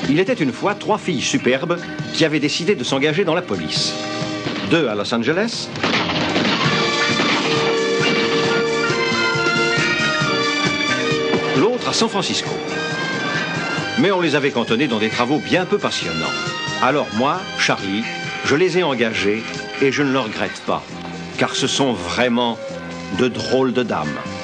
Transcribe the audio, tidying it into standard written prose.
Il était une fois 3 filles superbes qui avaient décidé de s'engager dans la police. 2 à Los Angeles, l'autre à San Francisco. Mais on les avait cantonnées dans des travaux bien peu passionnants. Alors moi, Charlie, je les ai engagées et je ne le regrette pas, car ce sont vraiment de drôles de dames.